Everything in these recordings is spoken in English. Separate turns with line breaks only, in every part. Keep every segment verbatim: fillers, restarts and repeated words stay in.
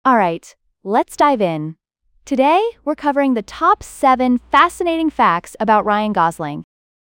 Alright, let's dive in. Today, we're covering the top seven fascinating facts about Ryan Gosling.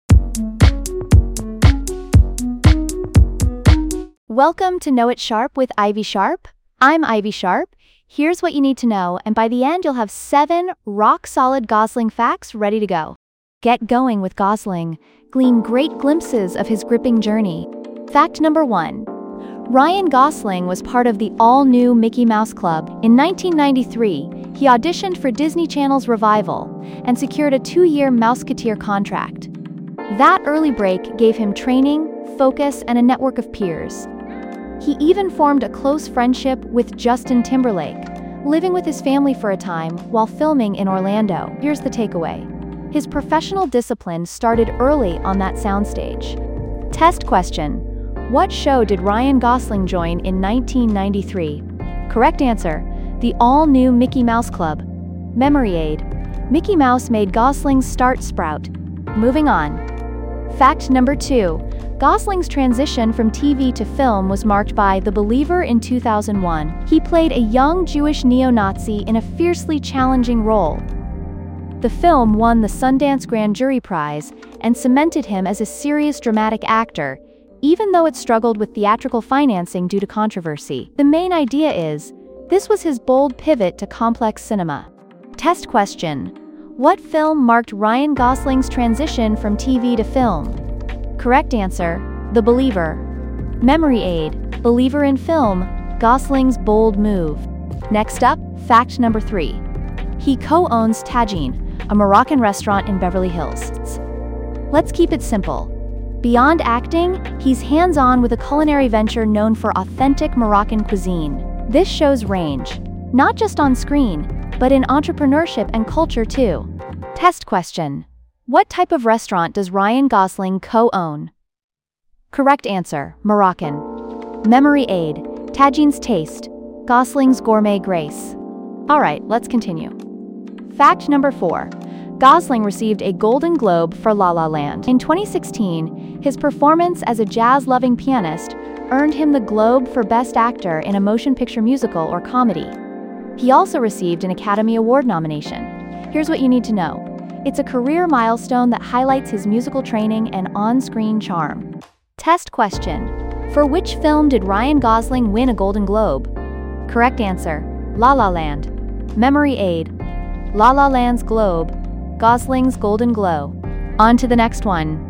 Welcome to Know It Sharp with Ivy Sharp. I'm Ivy Sharp. Here's what you need to know, and by the end you'll have seven rock-solid Gosling facts ready to go. Get going with Gosling. Glean great glimpses of his gripping journey. Fact number one. Ryan Gosling was part of the all-new Mickey Mouse Club. In nineteen ninety-three, he auditioned for Disney Channel's Revival and secured a two-year Mouseketeer contract. That early break gave him training, focus, and a network of peers. He even formed a close friendship with Justin Timberlake, living with his family for a time while filming in Orlando. Here's the takeaway. His professional discipline started early on that soundstage. Test question. What show did Ryan Gosling join in nineteen ninety-three? Correct answer. The all-new Mickey Mouse Club. Memory aid. Mickey Mouse made Gosling's start sprout. Moving on. Fact number two. Gosling's transition from T V to film was marked by The Believer in two thousand one. He played a young Jewish neo-Nazi in a fiercely challenging role. The film won the Sundance Grand Jury Prize and cemented him as a serious dramatic actor, even though it struggled with theatrical financing due to controversy. The main idea is, this was his bold pivot to complex cinema. Test question. What film marked Ryan Gosling's transition from T V to film? Correct answer, The Believer. Memory aid, Believer in film, Gosling's bold move. Next up, fact number three. He co-owns Tagine, a Moroccan restaurant in Beverly Hills. Let's keep it simple. Beyond acting, he's hands-on with a culinary venture known for authentic Moroccan cuisine. This shows range, not just on screen, but in entrepreneurship and culture too. Test question. What type of restaurant does Ryan Gosling co-own? Correct answer, Moroccan. Memory aid, Tagine's taste, Gosling's gourmet grace. Alright, let's continue. Fact number four. Gosling received a Golden Globe for La La Land. In twenty sixteen, his performance as a jazz-loving pianist earned him the Globe for Best Actor in a Motion Picture Musical or Comedy. He also received an Academy Award nomination. Here's what you need to know. It's a career milestone that highlights his musical training and on-screen charm. Test question. For which film did Ryan Gosling win a Golden Globe? Correct answer, La La Land. Memory aid. La La Land's Globe, Gosling's Golden Glow. On to the next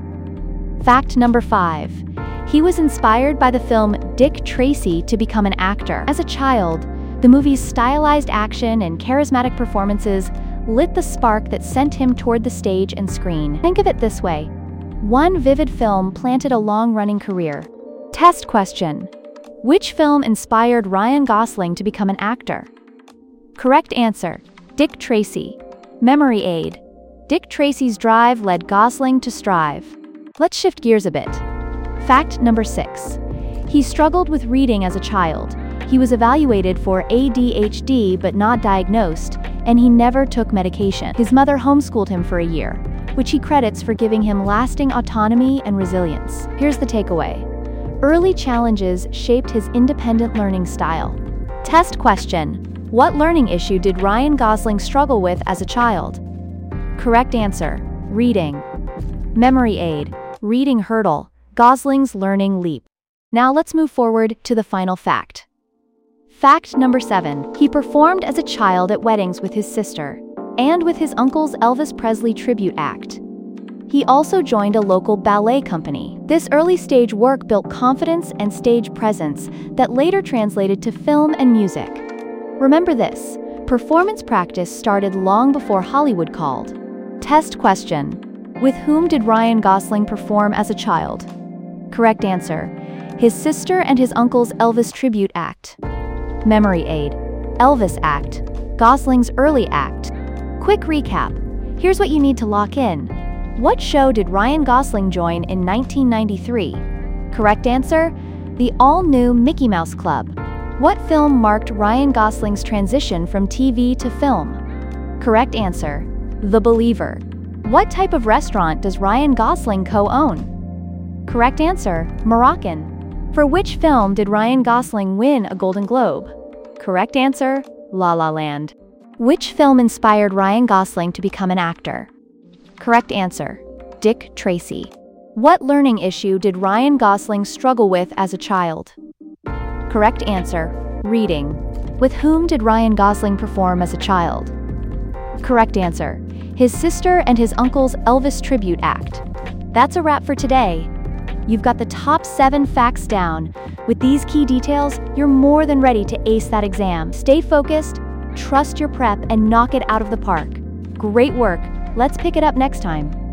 one. Fact number five. He was inspired by the film Dick Tracy to become an actor. As a child, the movie's stylized action and charismatic performances lit the spark that sent him toward the stage and screen. Think of it this way. One vivid film planted a long-running career. Test question. Which film inspired Ryan Gosling to become an actor? Correct answer, Dick Tracy. Memory aid. Dick Tracy's drive led Gosling to strive. Let's shift gears a bit. Fact number six. He struggled with reading as a child. He was evaluated for A D H D but not diagnosed, and he never took medication. His mother homeschooled him for a year, which he credits for giving him lasting autonomy and resilience. Here's the takeaway. Early challenges shaped his independent learning style. Test question. What learning issue did Ryan Gosling struggle with as a child? Correct answer, reading. Memory aid, reading hurdle, Gosling's learning leap. Now let's move forward to the final fact. Fact number seven. He performed as a child at weddings with his sister and with his uncle's Elvis Presley tribute act. He also joined a local ballet company. This early stage work built confidence and stage presence that later translated to film and music. Remember this, performance practice started long before Hollywood called. Test question. With whom did Ryan Gosling perform as a child? Correct answer, his sister and his uncle's Elvis tribute act. Memory aid, Elvis act, Gosling's early act. Quick recap. Here's what you need to lock in. What show did Ryan Gosling join in nineteen ninety-three? Correct answer, the all-new Mickey Mouse Club. What film marked Ryan Gosling's transition from T V to film? Correct answer, The Believer. What type of restaurant does Ryan Gosling co-own? Correct answer, Moroccan. For which film did Ryan Gosling win a Golden Globe? Correct answer, La La Land. Which film inspired Ryan Gosling to become an actor? Correct answer: Dick Tracy. What learning issue did Ryan Gosling struggle with as a child? Correct answer: reading. With whom did Ryan Gosling perform as a child? Correct answer: his sister and his uncle's Elvis tribute act. That's a wrap for today. You've got the top seven facts down. With these key details, you're more than ready to ace that exam. Stay focused, trust your prep, and knock it out of the park. Great work. Let's pick it up next time.